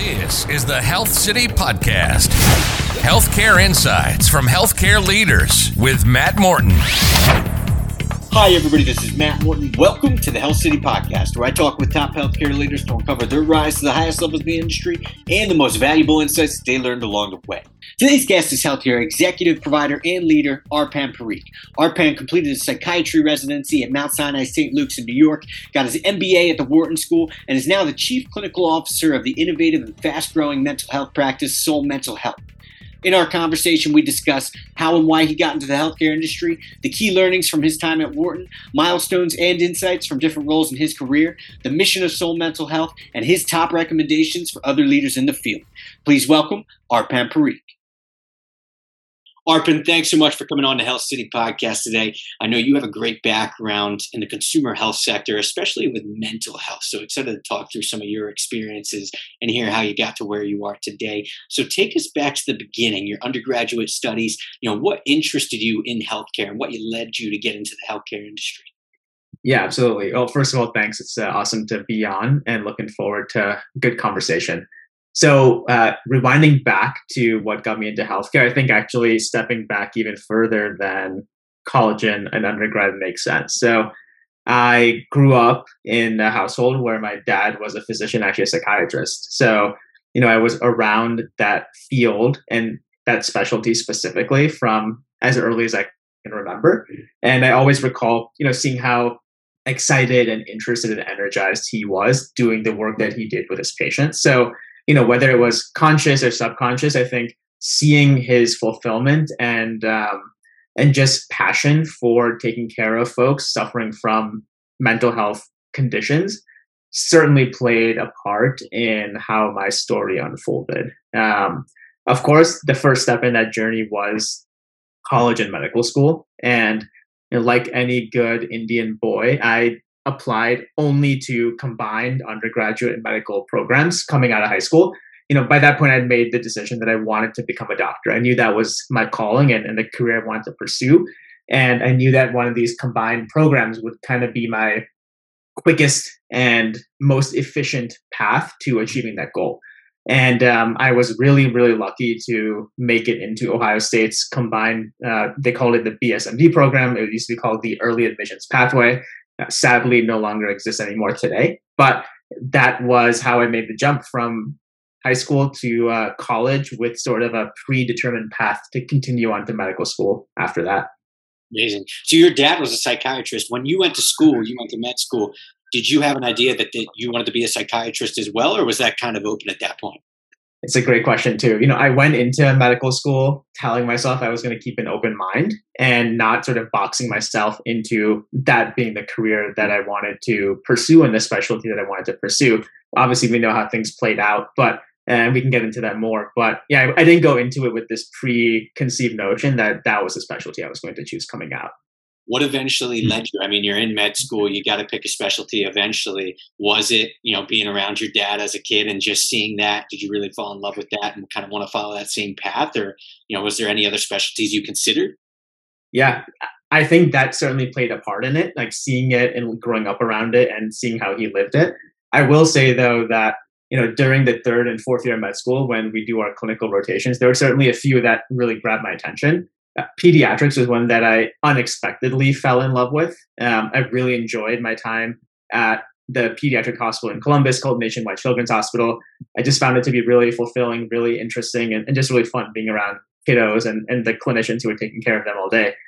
This is the Health City Podcast. Healthcare insights from healthcare leaders with Matt Morton. Hi, everybody. This is Matt Morton. Welcome to the Health City Podcast, where I talk with top healthcare leaders to uncover their rise to the highest levels of the industry and the most valuable insights that they learned along the way. Today's guest is healthcare executive, provider, and leader, Arpan Parikh. Arpan completed his psychiatry residency at Mount Sinai St. Luke's in New York, got his MBA at the Wharton School, and is now the Chief Clinical Officer of the innovative and fast-growing mental health practice, Soul Mental Health. In our conversation, we discuss how and why he got into the healthcare industry, the key learnings from his time at Wharton, milestones and insights from different roles in his career, the mission of Soul Mental Health, and his top recommendations for other leaders in the field. Please welcome Arpan Parikh. Arpan, thanks so much for coming on the Health City Podcast today. I know you have a great background in the consumer health sector, especially with mental health. So excited to talk through some of your experiences and hear how you got to where you are today. So take us back to the beginning, your undergraduate studies. What interested you in healthcare and what led you to get into the healthcare industry? Yeah, absolutely. Well, first of all, thanks. It's awesome to be on and looking forward to a good conversation. So rewinding back to what got me into healthcare, I think actually stepping back even further than college and undergrad makes sense. So I grew up in a household where my dad was a physician, actually a psychiatrist. So, I was around that field and that specialty specifically from as early as I can remember. And I always recall, seeing how excited and interested and energized he was doing the work that he did with his patients. So whether it was conscious or subconscious, I think seeing his fulfillment and just passion for taking care of folks suffering from mental health conditions certainly played a part in how my story unfolded. Of course, the first step in that journey was college and medical school. And like any good Indian boy, I applied only to combined undergraduate and medical programs coming out of high school. By that point, I'd made the decision that I wanted to become a doctor. I knew that was my calling and the career I wanted to pursue. And I knew that one of these combined programs would kind of be my quickest and most efficient path to achieving that goal. And I was really, really lucky to make it into Ohio State's combined, they called it the BSMD program. It used to be called the Early Admissions Pathway. Sadly, no longer exists anymore today. But that was how I made the jump from high school to college with sort of a predetermined path to continue on to medical school after that. Amazing. So your dad was a psychiatrist. When you went to school, you went to med school, did you have an idea that you wanted to be a psychiatrist as well, or was that kind of open at that point? It's a great question too. I went into medical school telling myself I was going to keep an open mind and not sort of boxing myself into that being the career that I wanted to pursue and the specialty that I wanted to pursue. Obviously, we know how things played out, and we can get into that more. But yeah, I didn't go into it with this preconceived notion that that was a specialty I was going to choose coming out. What eventually led you? I mean, you're in med school, you got to pick a specialty eventually. Was it, being around your dad as a kid and just seeing that? Did you really fall in love with that and kind of want to follow that same path? Or, was there any other specialties you considered? Yeah, I think that certainly played a part in it, like seeing it and growing up around it and seeing how he lived it. I will say, though, that during the third and fourth year of med school, when we do our clinical rotations, there were certainly a few that really grabbed my attention. Pediatrics was one that I unexpectedly fell in love with. I really enjoyed my time at the pediatric hospital in Columbus called Nationwide Children's Hospital. I just found it to be really fulfilling, really interesting, and just really fun being around kiddos and the clinicians who were taking care of them all day.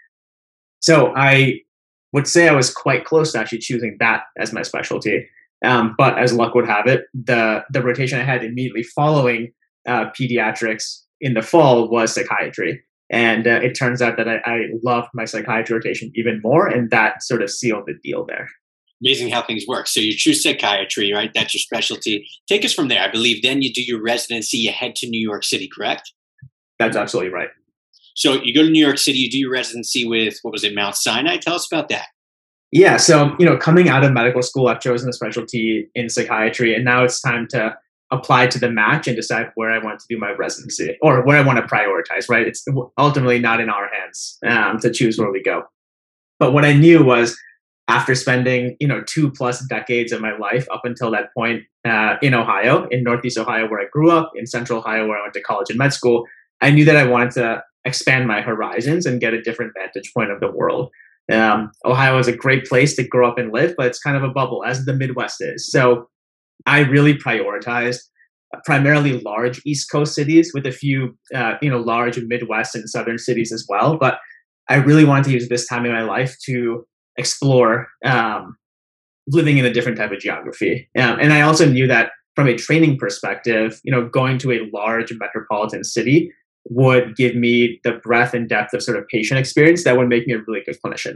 So I would say I was quite close to actually choosing that as my specialty. But as luck would have it, the rotation I had immediately following pediatrics in the fall was psychiatry. And it turns out that I loved my psychiatry rotation even more, and that sort of sealed the deal there. Amazing how things work. So you choose psychiatry, right? That's your specialty. Take us from there. I believe then you do your residency, you head to New York City, correct? That's absolutely right. So you go to New York City, you do your residency with, Mount Sinai? Tell us about that. Yeah. So, coming out of medical school, I've chosen a specialty in psychiatry, and now it's time to apply to the match and decide where I want to do my residency or where I want to prioritize, right? It's ultimately not in our hands to choose where we go. But what I knew was after spending 2+ decades of my life up until that point in Ohio, in Northeast Ohio where I grew up, in Central Ohio where I went to college and med school, I knew that I wanted to expand my horizons and get a different vantage point of the world. Ohio is a great place to grow up and live, but it's kind of a bubble, as the Midwest is. So I really prioritized primarily large East Coast cities with a few, large Midwest and Southern cities as well. But I really wanted to use this time in my life to explore living in a different type of geography. And I also knew that from a training perspective, going to a large metropolitan city would give me the breadth and depth of sort of patient experience that would make me a really good clinician.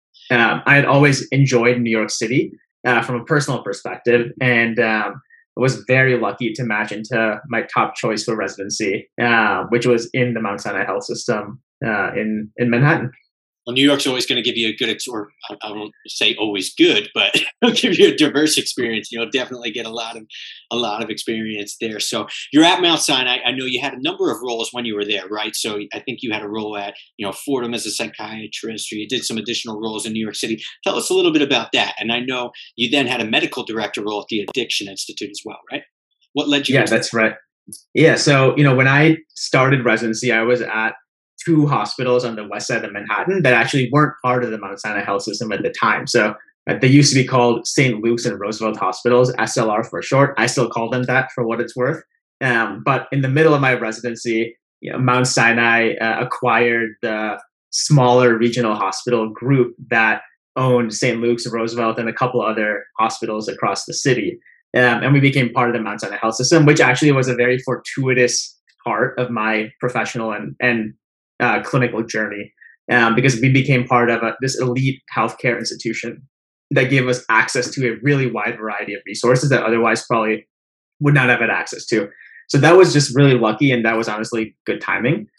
I had always enjoyed New York City from a personal perspective, and was very lucky to match into my top choice for residency, which was in the Mount Sinai Health System in Manhattan. Well, New York's always going to give you a good, or I won't say always good, but it'll give you a diverse experience. You'll definitely get a lot of experience there. So you're at Mount Sinai. I know you had a number of roles when you were there, right? So I think you had a role at, Fordham as a psychiatrist, or you did some additional roles in New York City. Tell us a little bit about that. And I know you then had a medical director role at the Addiction Institute as well, right? What led you? Yeah, that's right. Yeah. So, when I started residency, I was at 2 hospitals on the west side of Manhattan that actually weren't part of the Mount Sinai Health System at the time. So they used to be called St. Luke's and Roosevelt Hospitals, SLR for short. I still call them that for what it's worth. But in the middle of my residency, Mount Sinai acquired the smaller regional hospital group that owned St. Luke's and Roosevelt and a couple other hospitals across the city. And we became part of the Mount Sinai Health System, which actually was a very fortuitous part of my professional and clinical journey, because we became part of this elite healthcare institution that gave us access to a really wide variety of resources that otherwise probably would not have had access to. So that was just really lucky, and that was honestly good timing.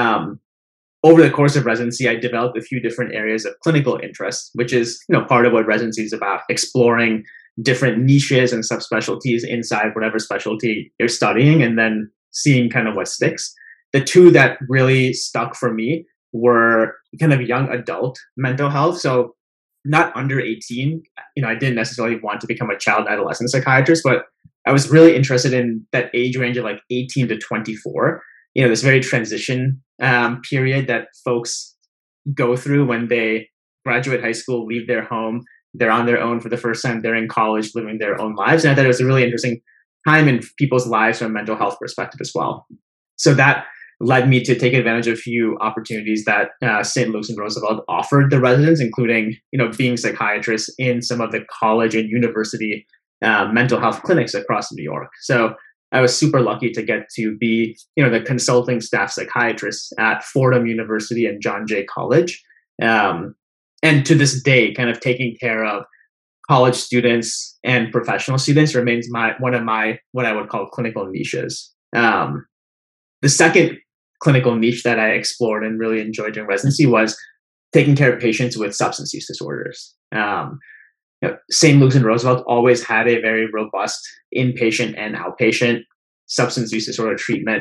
Over the course of residency, I developed a few different areas of clinical interest, which is part of what residency is about: exploring different niches and subspecialties inside whatever specialty you're studying, and then seeing kind of what sticks. The 2 that really stuck for me were kind of young adult mental health. So not under 18. I didn't necessarily want to become a child and adolescent psychiatrist, but I was really interested in that age range of like 18 to 24. This very transition period that folks go through when they graduate high school, leave their home, they're on their own for the first time, they're in college, living their own lives. And I thought it was a really interesting time in people's lives from a mental health perspective as well. So that led me to take advantage of a few opportunities that St. Luke's and Roosevelt offered the residents, including, being psychiatrists in some of the college and university mental health clinics across New York. So I was super lucky to get to be, the consulting staff psychiatrist at Fordham University and John Jay College. And to this day, kind of taking care of college students and professional students remains one of my what I would call clinical niches. The second clinical niche that I explored and really enjoyed during residency was taking care of patients with substance use disorders. St. Luke's and Roosevelt always had a very robust inpatient and outpatient substance use disorder treatment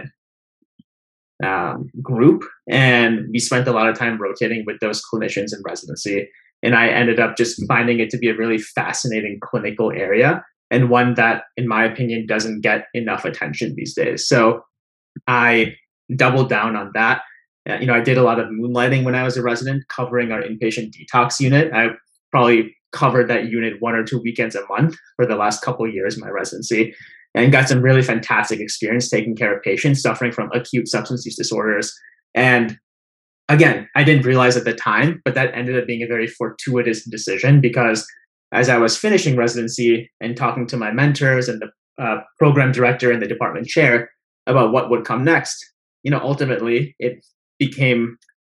group, and we spent a lot of time rotating with those clinicians in residency. And I ended up just finding it to be a really fascinating clinical area, and one that, in my opinion, doesn't get enough attention these days. So I doubled down on that. I did a lot of moonlighting when I was a resident, covering our inpatient detox unit. I probably covered that unit 1 or 2 weekends a month for the last couple of years of my residency, and got some really fantastic experience taking care of patients suffering from acute substance use disorders. And again, I didn't realize at the time, but that ended up being a very fortuitous decision, because as I was finishing residency and talking to my mentors and the program director and the department chair about what would come next, ultimately it became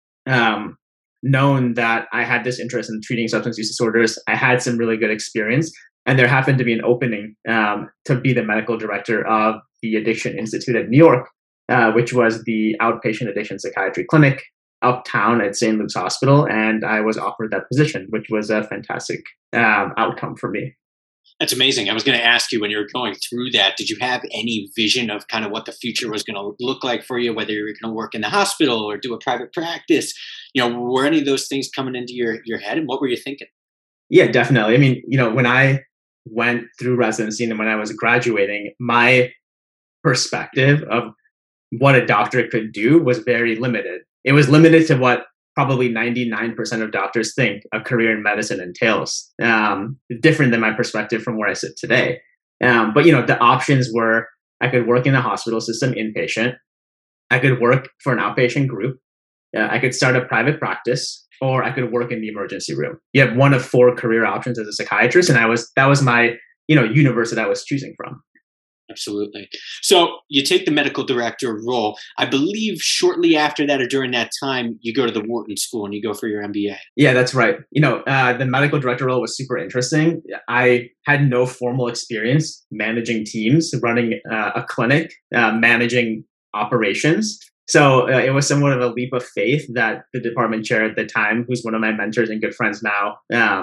known that I had this interest in treating substance use disorders. I had some really good experience, and there happened to be an opening to be the medical director of the Addiction Institute at New York, which was the outpatient addiction psychiatry clinic uptown at St. Luke's Hospital. And I was offered that position, which was a fantastic outcome for me. That's amazing. I was going to ask you, when you were going through that, did you have any vision of kind of what the future was going to look like for you, whether you were going to work in the hospital or do a private practice? Were any of those things coming into your head, and what were you thinking? Yeah, definitely. I mean, when I went through residency and when I was graduating, my perspective of what a doctor could do was very limited. It was limited to what probably 99% of doctors think a career in medicine entails. Different than my perspective from where I sit today. But the options were I could work in a hospital system inpatient. I could work for an outpatient group. I could start a private practice, or I could work in the emergency room. You have one of four career options as a psychiatrist, and that was my universe that I was choosing from. Absolutely. So you take the medical director role. I believe shortly after that or during that time, you go to the Wharton School and you go for your MBA. Yeah, that's right. The medical director role was super interesting. I had no formal experience managing teams, running a clinic, managing operations. So it was somewhat of a leap of faith that the department chair at the time, who's one of my mentors and good friends now,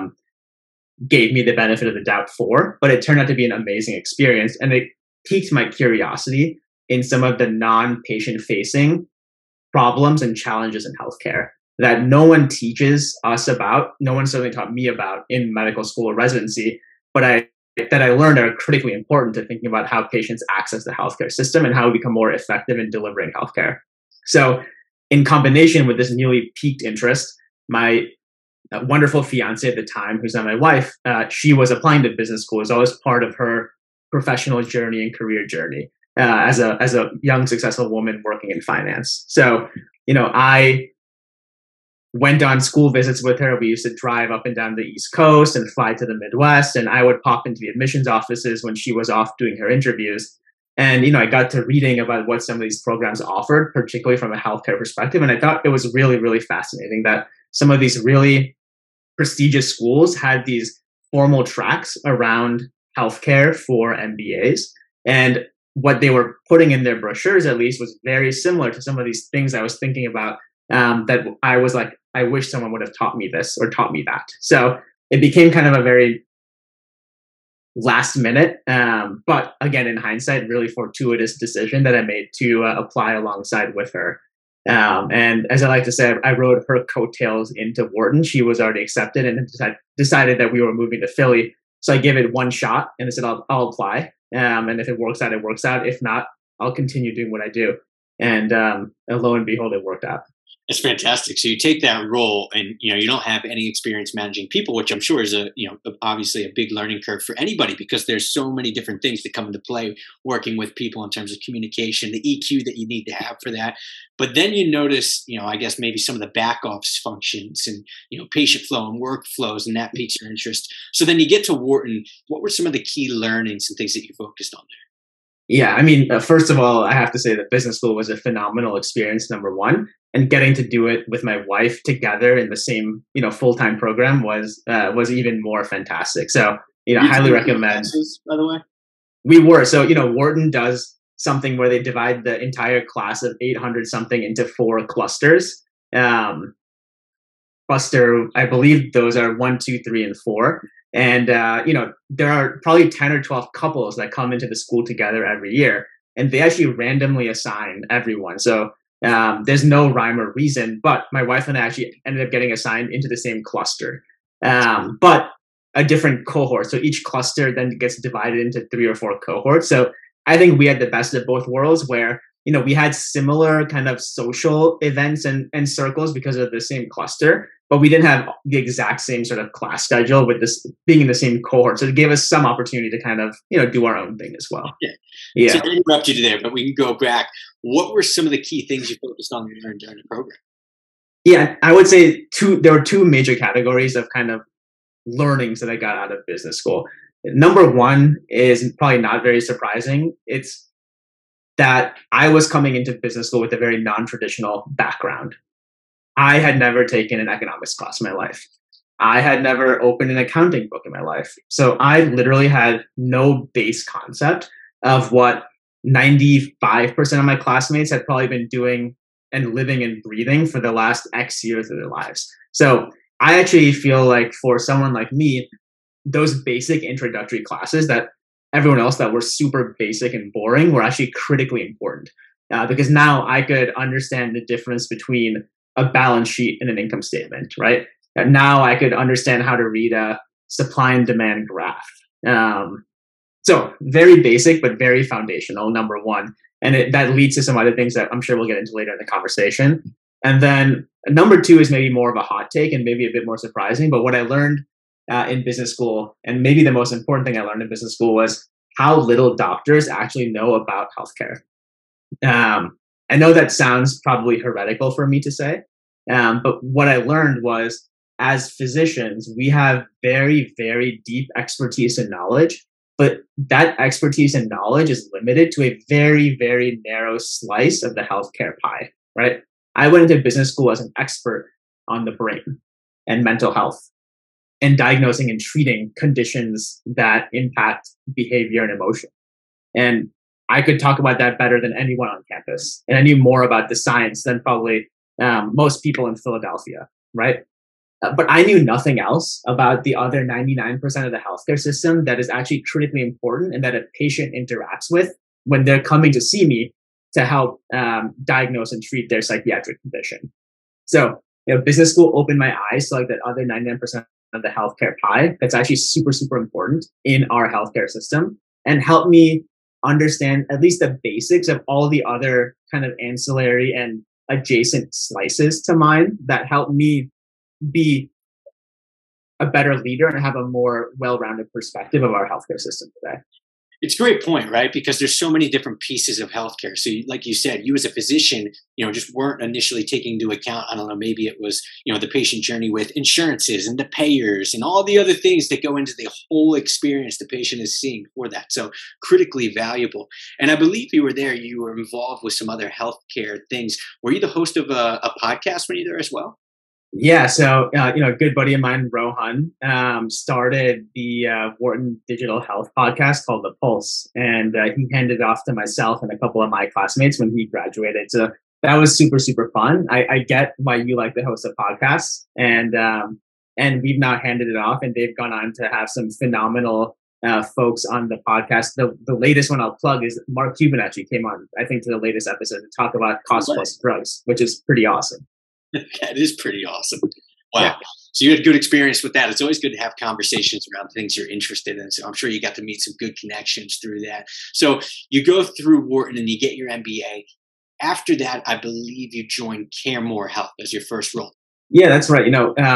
gave me the benefit of the doubt for. But it turned out to be an amazing experience. And it piqued my curiosity in some of the non-patient facing problems and challenges in healthcare that no one teaches us about. No one certainly taught me about in medical school or residency, but that I learned are critically important to thinking about how patients access the healthcare system and how we become more effective in delivering healthcare. So in combination with this newly piqued interest, my wonderful fiance at the time, who's now my wife, she was applying to business school. It was always part of her professional journey and career journey as a young, successful woman working in finance. So, I went on school visits with her. We used to drive up and down the East Coast and fly to the Midwest. And I would pop into the admissions offices when she was off doing her interviews. And, I got to reading about what some of these programs offered, particularly from a healthcare perspective. And I thought it was really, really fascinating that some of these really prestigious schools had these formal tracks around healthcare for MBAs. And what they were putting in their brochures, at least, was very similar to some of these things I was thinking about that I was like, I wish someone would have taught me this or taught me that. So it became kind of a very last minute, but again, in hindsight, really fortuitous decision that I made to apply alongside with her. And as I like to say, I rode her coattails into Wharton. She was already accepted and decided that we were moving to Philly. So I gave it one shot and I said, I'll apply. And if it works out, it works out. If not, I'll continue doing what I do. And lo and behold, it worked out. It's fantastic. So you take that role and, you don't have any experience managing people, which I'm sure is obviously a big learning curve for anybody because there's so many different things that come into play working with people in terms of communication, the EQ that you need to have for that. But then you notice, I guess maybe some of the back office functions and, patient flow and workflows, and that piques your interest. So then you get to Wharton. What were some of the key learnings and things that you focused on there? Yeah, I mean, first of all, I have to say that business school was a phenomenal experience, number one. And getting to do it with my wife together in the same, full-time program was even more fantastic. So, highly recommend. Classes, by the way, we were. So, Wharton does something where they divide the entire class of 800 something into 4 clusters. Cluster, I believe those are 1, 2, 3, and 4. And, there are probably 10 or 12 couples that come into the school together every year, and they actually randomly assign everyone. So there's no rhyme or reason, but my wife and I actually ended up getting assigned into the same cluster, but a different cohort. So each cluster then gets divided into 3 or 4 cohorts. So I think we had the best of both worlds where, we had similar kind of social events and circles because of the same cluster, but we didn't have the exact same sort of class schedule with this being in the same cohort. So it gave us some opportunity to kind of, do our own thing as well. Yeah. So I interrupted you there, but we can go back. What were some of the key things you focused on during the program? Yeah, I would say there were 2 major categories of kind of learnings that I got out of business school. Number one is probably not very surprising. It's that I was coming into business school with a very non-traditional background. I had never taken an economics class in my life. I had never opened an accounting book in my life. So I literally had no base concept of what 95% of my classmates had probably been doing and living and breathing for the last X years of their lives. So I actually feel like for someone like me, those basic introductory classes that everyone else that were super basic and boring were actually critically important because now I could understand the difference between a balance sheet and an income statement, right? And now I could understand how to read a supply and demand graph. So very basic, but very foundational, number one. And that leads to some other things that I'm sure we'll get into later in the conversation. And then number two is maybe more of a hot take and maybe a bit more surprising. But what I learned in business school, and maybe the most important thing I learned in business school, was how little doctors actually know about healthcare. I know that sounds probably heretical for me to say, but what I learned was, as physicians, we have very, very deep expertise and knowledge, but that expertise and knowledge is limited to a very, very narrow slice of the healthcare pie, right? I went into business school as an expert on the brain and mental health and diagnosing and treating conditions that impact behavior and emotion. And I could talk about that better than anyone on campus. And I knew more about the science than probably most people in Philadelphia, right? But I knew nothing else about the other 99% of the healthcare system that is actually critically important and that a patient interacts with when they're coming to see me to help diagnose and treat their psychiatric condition. So, business school opened my eyes to like that other 99% of the healthcare pie that's actually super, super important in our healthcare system, and helped me understand at least the basics of all the other kind of ancillary and adjacent slices to mine that help me be a better leader and have a more well-rounded perspective of our healthcare system today. It's a great point, right? Because there's so many different pieces of healthcare. So like you said, you as a physician, just weren't initially taking into account, I don't know, maybe it was, the patient journey with insurances and the payers and all the other things that go into the whole experience the patient is seeing for that. So critically valuable. And I believe you were involved with some other healthcare things. Were you the host of a podcast when you were there as well? Yeah, so a good buddy of mine, Rohan, started the Wharton Digital Health podcast called The Pulse, and he handed it off to myself and a couple of my classmates when he graduated. So that was super, super fun. I get why you like to host a podcast, and we've now handed it off, and they've gone on to have some phenomenal folks on the podcast. The latest one I'll plug is Mark Cuban actually came on, I think, to the latest episode to talk about cost plus drugs, which is pretty awesome. That is pretty awesome. Wow. Yeah. So you had good experience with that. It's always good to have conversations around things you're interested in. So I'm sure you got to meet some good connections through that. So you go through Wharton and you get your MBA. After that, I believe you joined CareMore Health as your first role. Yeah, that's right.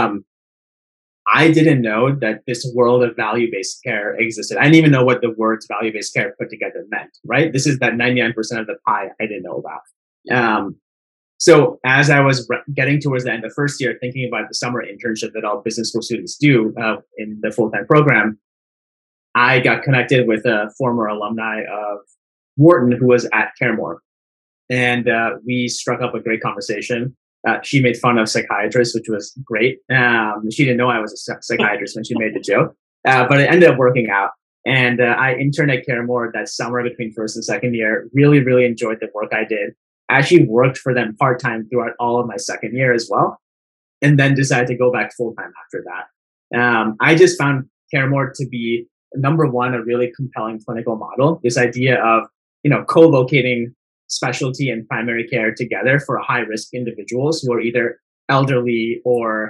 I didn't know that this world of value-based care existed. I didn't even know what the words value-based care put together meant, right? This is that 99% of the pie I didn't know about. So as I was getting towards the end of the first year, thinking about the summer internship that all business school students do in the full-time program, I got connected with a former alumni of Wharton who was at CareMore. And we struck up a great conversation. She made fun of psychiatrists, which was great. She didn't know I was a psychiatrist when she made the joke, but it ended up working out. And I interned at CareMore that summer between first and second year. Really, really enjoyed the work I did. I actually worked for them part-time throughout all of my second year as well, and then decided to go back full-time after that. I just found CareMore to be, number one, a really compelling clinical model. This idea of, co-locating specialty and primary care together for high-risk individuals who are either elderly or,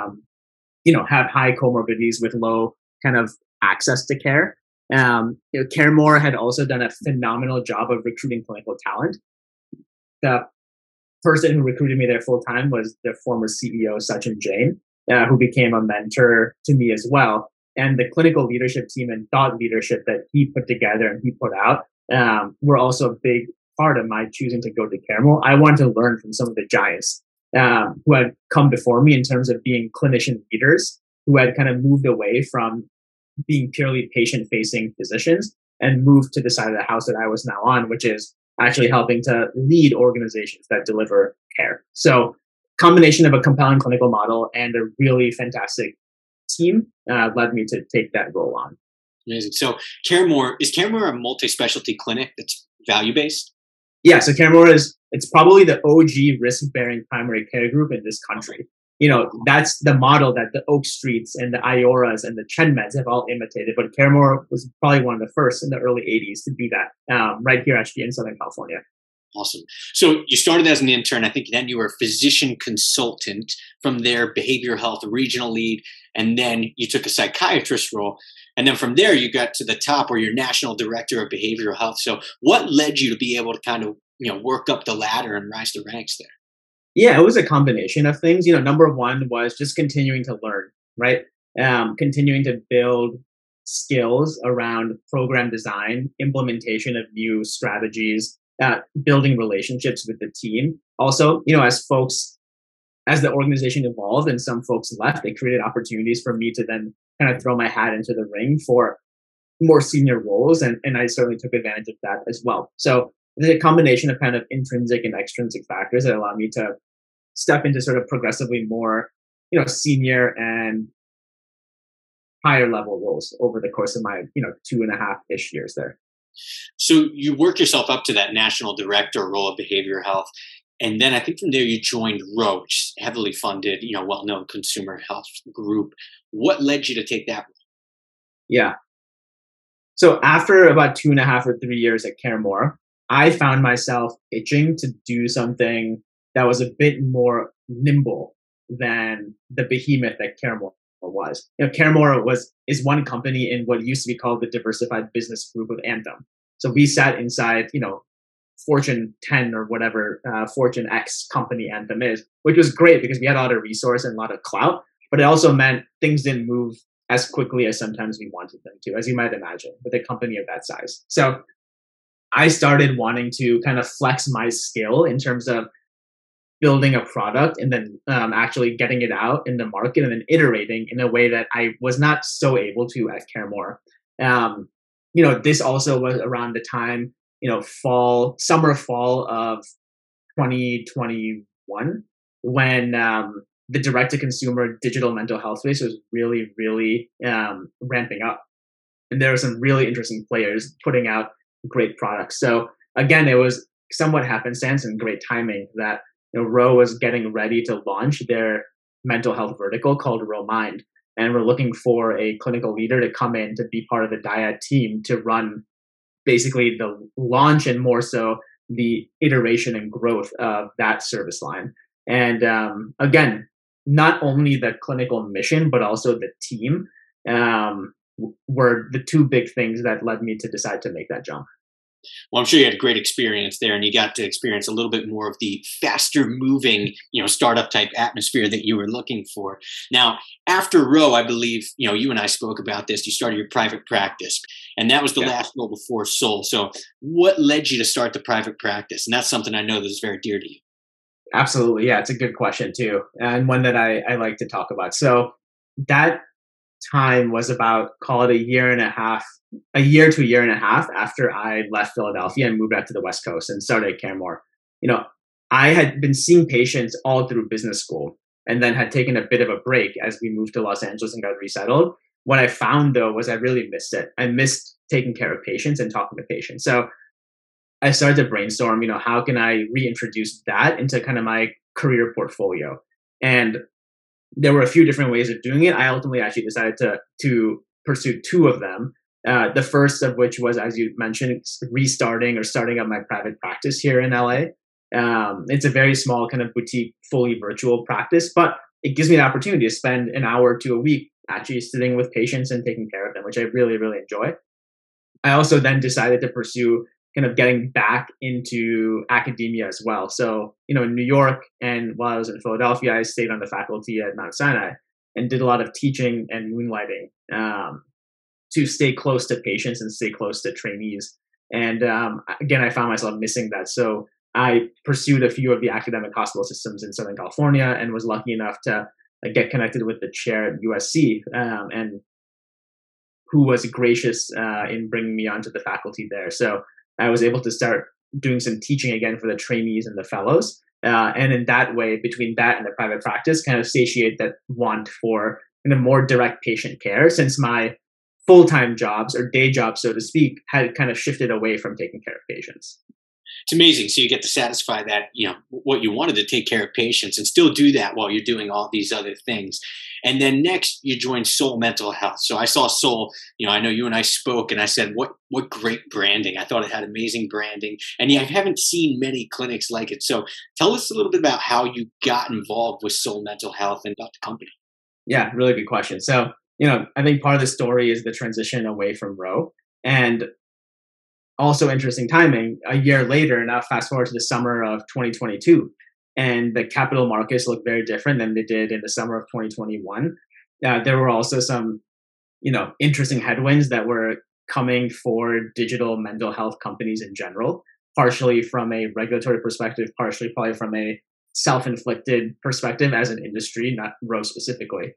have high comorbidities with low kind of access to care. CareMore had also done a phenomenal job of recruiting clinical talent. The person who recruited me there full time was the former CEO, Sachin Jain, who became a mentor to me as well. And the clinical leadership team and thought leadership that he put together and he put out were also a big part of my choosing to go to CareMore. I wanted to learn from some of the giants who had come before me in terms of being clinician leaders, who had kind of moved away from being purely patient-facing physicians and moved to the side of the house that I was now on, which is actually helping to lead organizations that deliver care. So combination of a compelling clinical model and a really fantastic team led me to take that role on. Amazing. So is CareMore a multi-specialty clinic that's value-based? Yeah, so CareMore it's probably the OG risk-bearing primary care group in this country. That's the model that the Oak Streets and the Ioras and the ChenMeds have all imitated. But CareMore was probably one of the first in the early 80s to do that right here actually in Southern California. Awesome. So you started as an intern. I think then you were a physician consultant, from there behavioral health regional lead. and then you took a psychiatrist role. And then from there, you got to the top where you're national director of behavioral health. So what led you to be able to kind of, work up the ladder and rise the ranks there? Yeah, it was a combination of things. Number one was just continuing to learn, right? Continuing to build skills around program design, implementation of new strategies, building relationships with the team. Also, as the organization evolved and some folks left, they created opportunities for me to then kind of throw my hat into the ring for more senior roles. And I certainly took advantage of that as well. So there's a combination of kind of intrinsic and extrinsic factors that allow me to step into sort of progressively more, senior and higher level roles over the course of my, 2.5-ish years there. So you work yourself up to that national director role of behavioral health. And then I think from there you joined Ro, which is heavily funded, well-known consumer health group. What led you to take that role? Yeah. So after about 2.5 or 3 years at CareMore, I found myself itching to do something that was a bit more nimble than the behemoth that CareMore was. CareMore is one company in what used to be called the Diversified Business Group of Anthem. So we sat inside, Fortune 10 or whatever Fortune X company Anthem is, which was great because we had a lot of resource and a lot of clout, but it also meant things didn't move as quickly as sometimes we wanted them to, as you might imagine, with a company of that size. So I started wanting to kind of flex my skill in terms of building a product and then actually getting it out in the market and then iterating in a way that I was not so able to at CareMore. This also was around the time, summer, fall of 2021, when the direct-to-consumer digital mental health space was really, really ramping up. And there were some really interesting players putting out great products. So again, it was somewhat happenstance and great timing that Ro was getting ready to launch their mental health vertical called Ro Mind. And we're looking for a clinical leader to come in to be part of the dyad team to run basically the launch and more so the iteration and growth of that service line. And again, not only the clinical mission, but also the team were the two big things that led me to decide to make that jump. Well, I'm sure you had a great experience there and you got to experience a little bit more of the faster moving, startup type atmosphere that you were looking for. Now, after Ro, I believe, you and I spoke about this. You started your private practice and that was the last role before Soul. So what led you to start the private practice? And that's something I know that is very dear to you. Absolutely. Yeah, it's a good question too. And one that I like to talk about. So that time was about, call it a year to a year and a half after I left Philadelphia and moved out to the West Coast and started at CareMore. I had been seeing patients all through business school and then had taken a bit of a break as we moved to Los Angeles and got resettled. What I found though was I really missed it. I missed taking care of patients and talking to patients. So I started to brainstorm, how can I reintroduce that into kind of my career portfolio? And there were a few different ways of doing it. I ultimately actually decided to pursue two of them. The first of which was, as you mentioned, restarting or starting up my private practice here in LA. It's a very small kind of boutique, fully virtual practice, but it gives me the opportunity to spend an hour or two a week actually sitting with patients and taking care of them, which I really, really enjoy. I also then decided to pursue kind of getting back into academia as well. So, in New York and while I was in Philadelphia, I stayed on the faculty at Mount Sinai and did a lot of teaching and moonlighting to stay close to patients and stay close to trainees. And again, I found myself missing that. So I pursued a few of the academic hospital systems in Southern California and was lucky enough to get connected with the chair at USC and who was gracious in bringing me onto the faculty there. So I was able to start doing some teaching again for the trainees and the fellows. And in that way, between that and the private practice, kind of satiate that want for more direct patient care, since my full-time jobs or day jobs, so to speak, had kind of shifted away from taking care of patients. It's amazing. So you get to satisfy that, what you wanted to take care of patients and still do that while you're doing all these other things. And then next you joined Soul Mental Health. So I saw Soul, I know you and I spoke and I said, what great branding. I thought it had amazing branding. And I haven't seen many clinics like it. So tell us a little bit about how you got involved with Soul Mental Health and about the company. Yeah, really good question. So, I think part of the story is the transition away from Roe. And also interesting timing, a year later, now fast forward to the summer of 2022, and the capital markets look very different than they did in the summer of 2021. There were also some, interesting headwinds that were coming for digital mental health companies in general, partially from a regulatory perspective, partially probably from a self-inflicted perspective as an industry, not Roe specifically.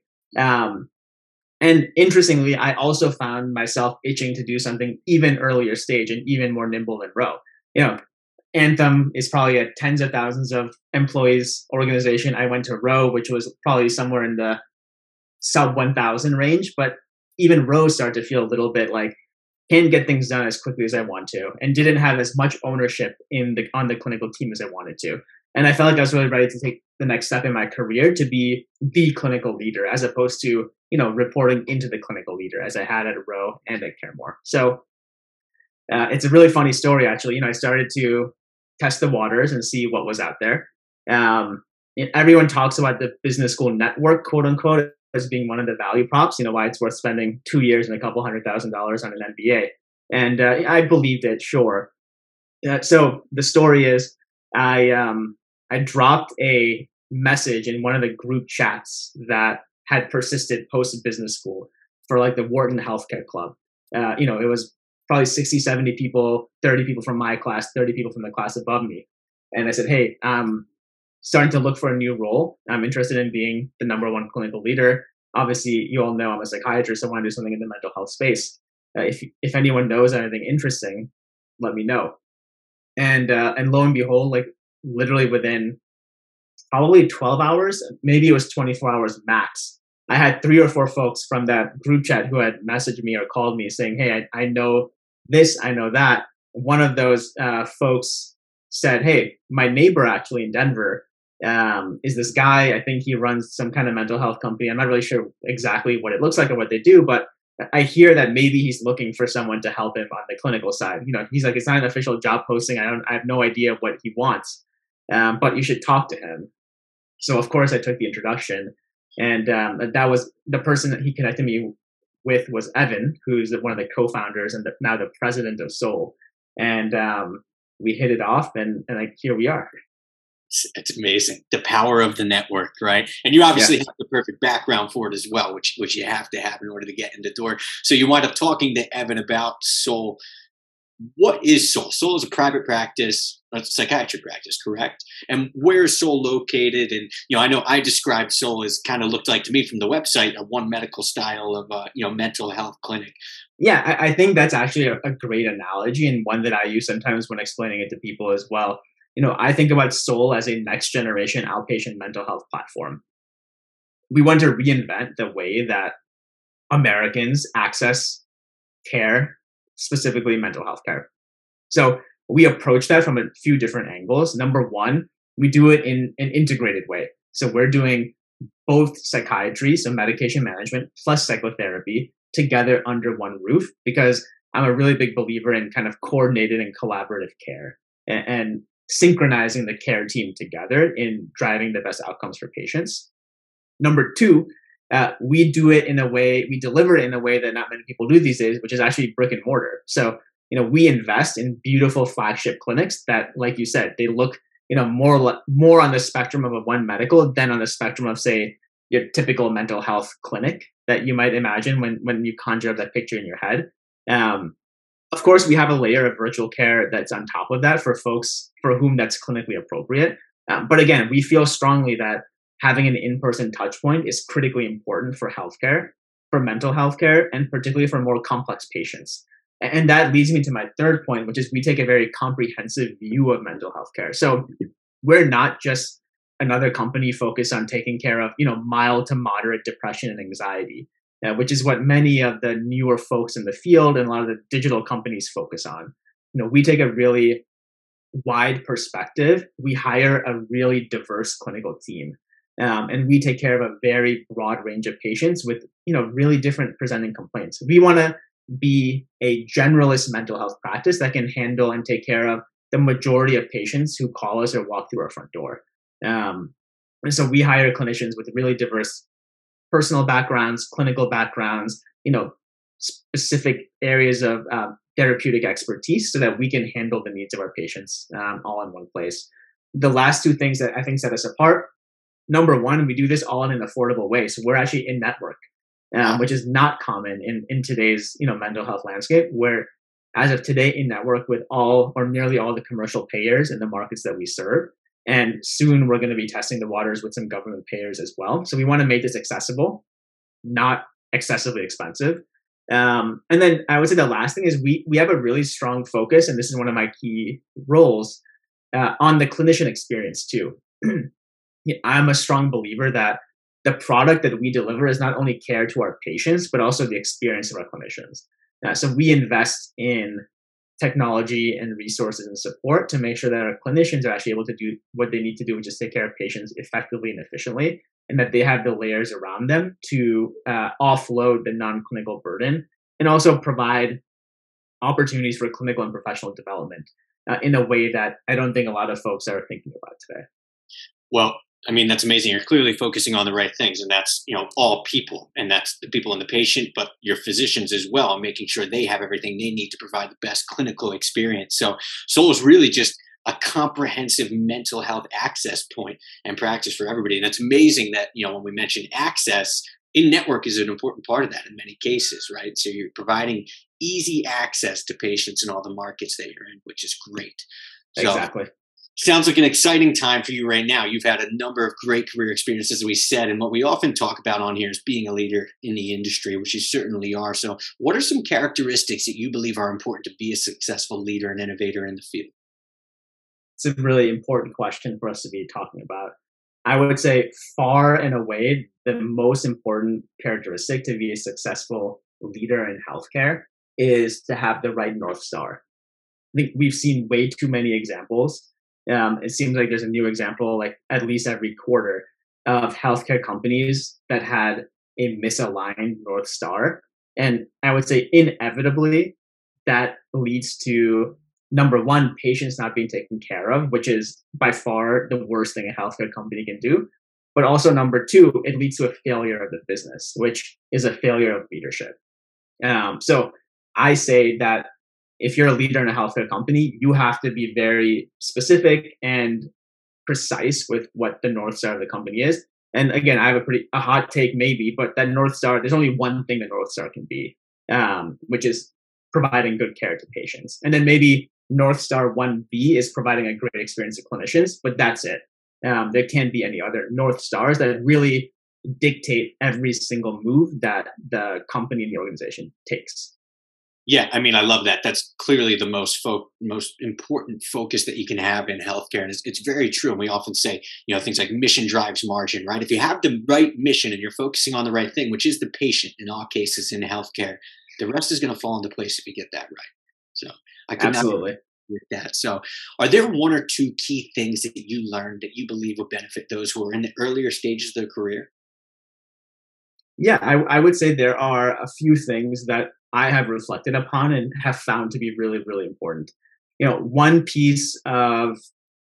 And interestingly, I also found myself itching to do something even earlier stage and even more nimble than Roe. Anthem is probably a tens of thousands of employees organization. I went to Roe, which was probably somewhere in the sub 1,000 range, but even Roe started to feel a little bit like can't get things done as quickly as I want to, and didn't have as much ownership on the clinical team as I wanted to. And I felt like I was really ready to take the next step in my career to be the clinical leader, as opposed to reporting into the clinical leader as I had at Roe and at CareMore. So it's a really funny story, actually. I started to test the waters and see what was out there. Everyone talks about the business school network, quote unquote, as being one of the value props. Why it's worth spending 2 years and a couple $100,000 on an MBA. And I believed it, sure. So the story is, I dropped a message in one of the group chats that had persisted post business school for like the Wharton Healthcare Club. It was probably 60, 70 people, 30 people from my class, 30 people from the class above me. And I said, hey, I'm starting to look for a new role. I'm interested in being the #1 clinical leader. Obviously, you all know I'm a psychiatrist. I want to do something in the mental health space. If anyone knows anything interesting, let me know. And lo and behold, like literally within probably 12 hours, maybe it was 24 hours max, I had 3 or 4 folks from that group chat who had messaged me or called me saying, hey, I know this, I know that. One of those folks said, hey, my neighbor actually in Denver is this guy. I think he runs some kind of mental health company. I'm not really sure exactly what it looks like or what they do, but I hear that maybe he's looking for someone to help him on the clinical side. He's like, it's not an official job posting. I have no idea what he wants, but you should talk to him. So of course I took the introduction, and that was the person that he connected me with was Evan, who's one of the co-founders and now the president of Soul. And we hit it off, and like here we are. It's amazing, the power of the network, right? And you obviously have the perfect background for it as well, which you have to have in order to get in the door. So you wind up talking to Evan about Soul. What is Soul? Soul is a private practice, a psychiatry practice, correct? And where is Soul located? And I know I described Soul as kind of looked like to me from the website a one medical style of mental health clinic. Yeah, I think that's actually a great analogy, and one that I use sometimes when explaining it to people as well. I think about Soul as a next generation outpatient mental health platform. We want to reinvent the way that Americans access care, specifically mental health care. So we approach that from a few different angles. Number one, we do it in an integrated way. So we're doing both psychiatry, so medication management, plus psychotherapy together under one roof, because I'm a really big believer in kind of coordinated and collaborative care and synchronizing the care team together in driving the best outcomes for patients. Number two, we do it in a way, we deliver it in a way that not many people do these days, which is actually brick and mortar. So, we invest in beautiful flagship clinics that, like you said, they look, more on the spectrum of a one medical than on the spectrum of, say, your typical mental health clinic that you might imagine when you conjure up that picture in your head. Of course, we have a layer of virtual care that's on top of that for folks for whom that's clinically appropriate. But again, we feel strongly that having an in-person touch point is critically important for healthcare, for mental health care, and particularly for more complex patients. And that leads me to my third point, which is we take a very comprehensive view of mental health care. So we're not just another company focused on taking care of, mild to moderate depression and anxiety, which is what many of the newer folks in the field and a lot of the digital companies focus on. We take a really wide perspective. We hire a really diverse clinical team. And we take care of a very broad range of patients with, really different presenting complaints. We want to be a generalist mental health practice that can handle and take care of the majority of patients who call us or walk through our front door. And so we hire clinicians with really diverse personal backgrounds, clinical backgrounds, specific areas of therapeutic expertise so that we can handle the needs of our patients all in one place. The last two things that I think set us apart, number one, we do this all in an affordable way. So we're actually in network, which is not common in today's mental health landscape, where as of today in network with all or nearly all the commercial payers in the markets that we serve. And soon we're going to be testing the waters with some government payers as well. So we want to make this accessible, not excessively expensive. And then I would say the last thing is we have a really strong focus, and this is one of my key roles, on the clinician experience too. I'm a strong believer that the product that we deliver is not only care to our patients, but also the experience of our clinicians. So we invest in technology and resources and support to make sure that our clinicians are actually able to do what they need to do, which is take care of patients effectively and efficiently, and that they have the layers around them to offload the non-clinical burden and also provide opportunities for clinical and professional development in a way that I don't think a lot of folks are thinking about today. Well, I mean, that's amazing. You're clearly focusing on the right things, and that's, all people, and that's the people and the patient, but your physicians as well, and making sure they have everything they need to provide the best clinical experience. So Soul is really just a comprehensive mental health access point and practice for everybody. And it's amazing that, when we mention access, in-network is an important part of that in many cases, right? So you're providing easy access to patients in all the markets that you're in, which is great. So, exactly. Sounds like an exciting time for you right now. You've had a number of great career experiences, as we said, and what we often talk about on here is being a leader in the industry, which you certainly are. So what are some characteristics that you believe are important to be a successful leader and innovator in the field? It's a really important question for us to be talking about. I would say far and away, the most important characteristic to be a successful leader in healthcare is to have the right North Star. I think we've seen way too many examples. It seems like there's a new example, like at least every quarter, of healthcare companies that had a misaligned North Star. And I would say inevitably that leads to, number one, patients not being taken care of, which is by far the worst thing a healthcare company can do. But also number two, it leads to a failure of the business, which is a failure of leadership. So I say that if you're a leader in a healthcare company, you have to be very specific and precise with what the North Star of the company is. And again, I have a hot take maybe, but that North Star, there's only one thing the North Star can be, which is providing good care to patients. And then maybe North Star 1B is providing a great experience to clinicians, but that's it. There can't be any other North Stars that really dictate every single move that the company and the organization takes. Yeah, I mean, I love that. That's clearly the most important focus that you can have in healthcare. And it's very true. And we often say, things like mission drives margin, right? If you have the right mission and you're focusing on the right thing, which is the patient in all cases in healthcare, the rest is going to fall into place if you get that right. So I could absolutely not with that. So are there one or two key things that you learned that you believe will benefit those who are in the earlier stages of their career? Yeah, I would say there are a few things that I have reflected upon and have found to be really, really important. One piece of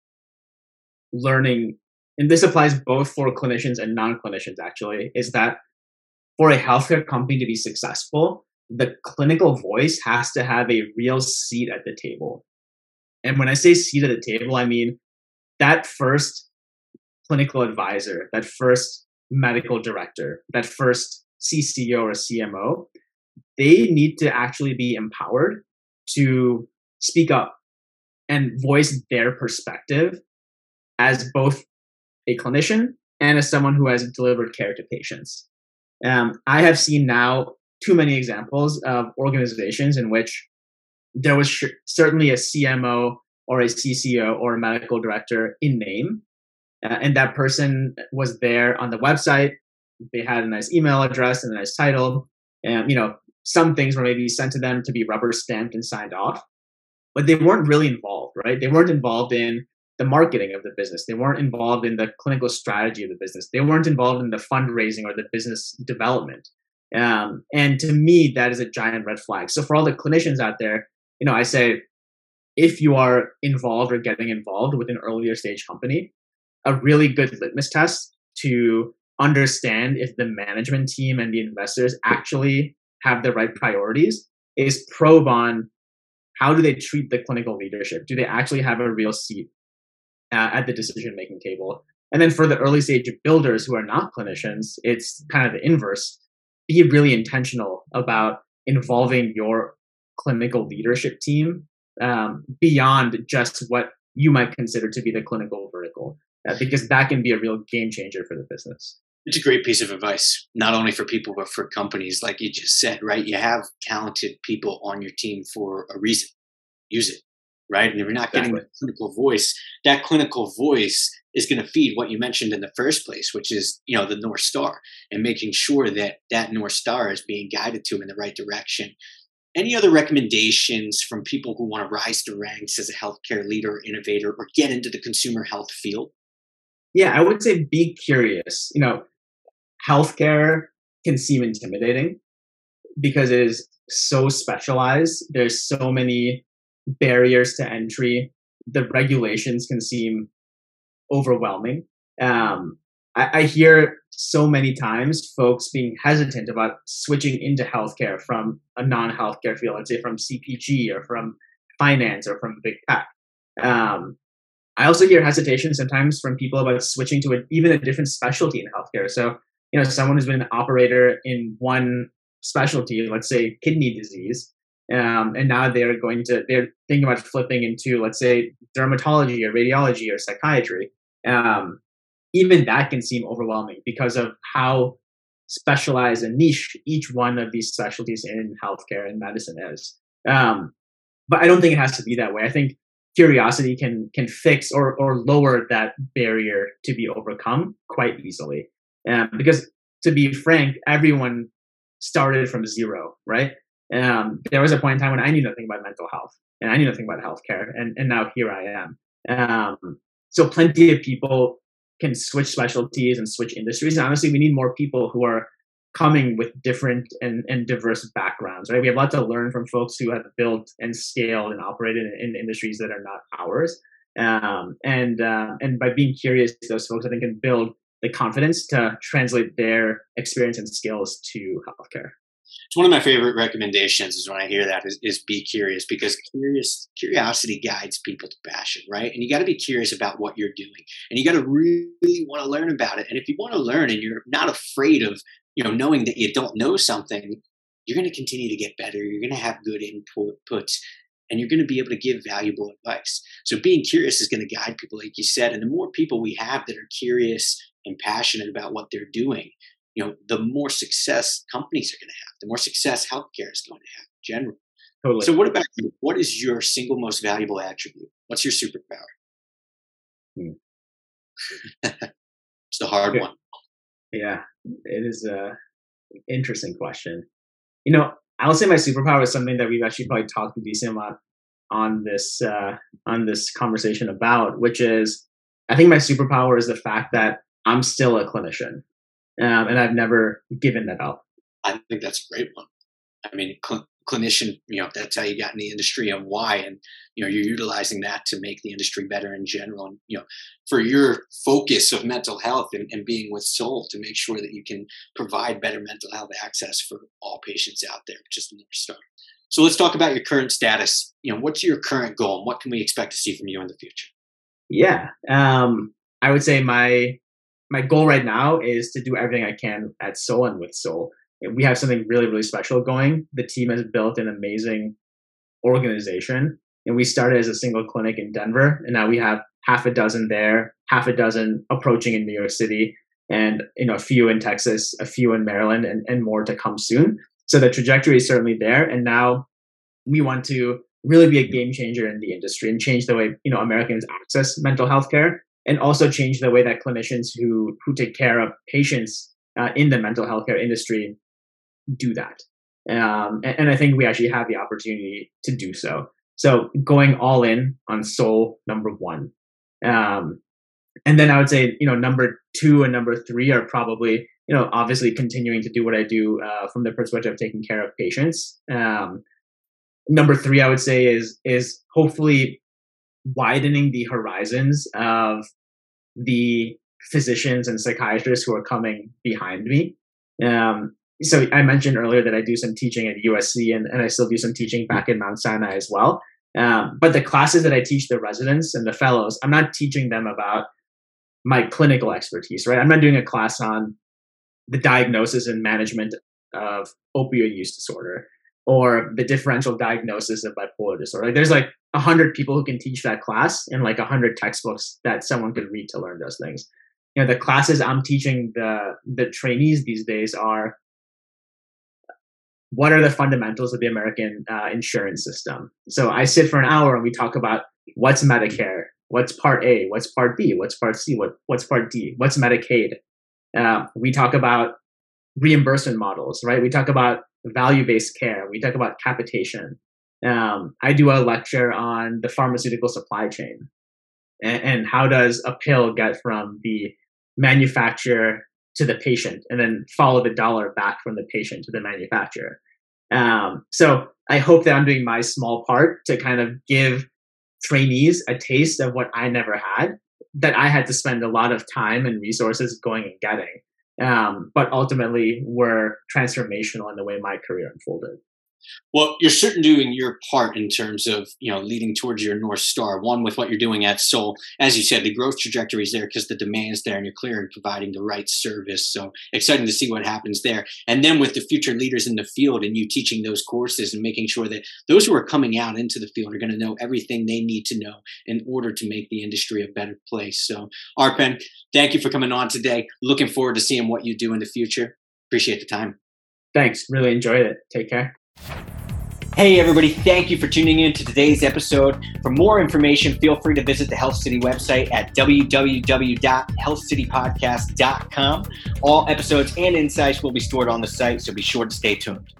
learning, and this applies both for clinicians and non-clinicians actually, is that for a healthcare company to be successful, the clinical voice has to have a real seat at the table. And when I say seat at the table, I mean that first clinical advisor, that first medical director, that first CCO or CMO, they need to actually be empowered to speak up and voice their perspective as both a clinician and as someone who has delivered care to patients. I have seen now too many examples of organizations in which there was certainly a CMO or a CCO or a medical director in name, and that person was there on the website. They had a nice email address and a nice title, and some things were maybe sent to them to be rubber stamped and signed off, but they weren't really involved, right? They weren't involved in the marketing of the business. They weren't involved in the clinical strategy of the business. They weren't involved in the fundraising or the business development. And to me, that is a giant red flag. So for all the clinicians out there, I say, if you are involved or getting involved with an earlier stage company, a really good litmus test to understand if the management team and the investors actually have the right priorities is probe on how do they treat the clinical leadership? Do they actually have a real seat at the decision-making table? And then for the early stage builders who are not clinicians, it's kind of the inverse. Be really intentional about involving your clinical leadership team beyond just what you might consider to be the clinical vertical, because that can be a real game changer for the business. It's a great piece of advice, not only for people, but for companies, like you just said, right? You have talented people on your team for a reason. Use it, right? And if you're not getting the clinical voice, that clinical voice is going to feed what you mentioned in the first place, which is, the North Star, and making sure that that North Star is being guided to in the right direction. Any other recommendations from people who want to rise to ranks as a healthcare leader, or innovator, or get into the consumer health field? Yeah, I would say be curious. Healthcare can seem intimidating because it is so specialized. There's so many barriers to entry. The regulations can seem overwhelming. I hear so many times folks being hesitant about switching into healthcare from a non-healthcare field, let's say from CPG or from finance or from big tech. I also hear hesitation sometimes from people about switching to even a different specialty in healthcare. So, someone who's been an operator in one specialty, let's say kidney disease, and now they're thinking about flipping into, let's say, dermatology or radiology or psychiatry. Even that can seem overwhelming because of how specialized and niche each one of these specialties in healthcare and medicine is. But I don't think it has to be that way. I think curiosity can fix or lower that barrier to be overcome quite easily. Because to be frank, everyone started from zero, right? There was a point in time when I knew nothing about mental health and I knew nothing about healthcare, and now here I am. So plenty of people can switch specialties and switch industries. And honestly, we need more people who are coming with different and diverse backgrounds, right? We have a lot to learn from folks who have built and scaled and operated in industries that are not ours. And by being curious, those folks, I think, can build the confidence to translate their experience and skills to healthcare. It's one of my favorite recommendations is when I hear that is be curious, because curiosity guides people to passion, right? And you got to be curious about what you're doing, and you got to really want to learn about it. And if you want to learn and you're not afraid of, knowing that you don't know something, you're going to continue to get better. You're going to have good inputs, and you're going to be able to give valuable advice. So being curious is going to guide people, like you said. And the more people we have that are curious and passionate about what they're doing, the more success companies are going to have, the more success healthcare is going to have in general. Totally. So what about you? What is your single most valuable attribute? What's your superpower? It's the hard one. Yeah, it is an interesting question. I would say my superpower is something that we've actually probably talked a decent amount on this conversation about, which is, I think my superpower is the fact that I'm still a clinician. And I've never given that up. I think that's a great one. I mean, clinician, that's how you got in the industry and why. And, you're utilizing that to make the industry better in general. And, for your focus of mental health and being with Soul to make sure that you can provide better mental health access for all patients out there, which is the North Star. So let's talk about your current status. What's your current goal and what can we expect to see from you in the future? Yeah. I would say my goal right now is to do everything I can at Soul and with Soul. We have something really, really special going. The team has built an amazing organization, and we started as a single clinic in Denver, and now we have half a dozen there, half a dozen approaching in New York City, and a few in Texas, a few in Maryland, and more to come soon. So the trajectory is certainly there, and now we want to really be a game changer in the industry and change the way Americans access mental health care, and also change the way that clinicians who take care of patients in the mental health care industry do that. And I think we actually have the opportunity to do so. So going all in on Soul, number one. And then I would say, number two and number three are probably, obviously continuing to do what I do from the perspective of taking care of patients. Number three, I would say is hopefully widening the horizons of the physicians and psychiatrists who are coming behind me. So I mentioned earlier that I do some teaching at USC and I still do some teaching back in Mount Sinai as well. But the classes that I teach the residents and the fellows, I'm not teaching them about my clinical expertise, right? I'm not doing a class on the diagnosis and management of opioid use disorder or the differential diagnosis of bipolar disorder. Like, there's like 100 people who can teach that class and like 100 textbooks that someone could read to learn those things. You know, the classes I'm teaching the trainees these days are, what are the fundamentals of the American insurance system? So I sit for an hour and we talk about what's Medicare, what's Part A, what's Part B, what's Part C, what's Part D, what's Medicaid. We talk about reimbursement models, right? We talk about value-based care. We talk about capitation. I do a lecture on the pharmaceutical supply chain and how does a pill get from the manufacturer to the patient and then follow the dollar back from the patient to the manufacturer. So I hope that I'm doing my small part to kind of give trainees a taste of what I never had, that I had to spend a lot of time and resources going and getting. But ultimately were transformational in the way my career unfolded. Well, you're certainly doing your part in terms of, leading towards your North Star. One, with what you're doing at Soul. As you said, the growth trajectory is there because the demand's there and you're clear in providing the right service. So exciting to see what happens there. And then with the future leaders in the field and you teaching those courses and making sure that those who are coming out into the field are going to know everything they need to know in order to make the industry a better place. So Arpen, thank you for coming on today. Looking forward to seeing what you do in the future. Appreciate the time. Thanks. Really enjoyed it. Take care. Hey everybody, thank you for tuning in to today's episode. For more information, feel free to visit the Health City website at www.healthcitypodcast.com. All episodes and insights will be stored on the site, so be sure to stay tuned.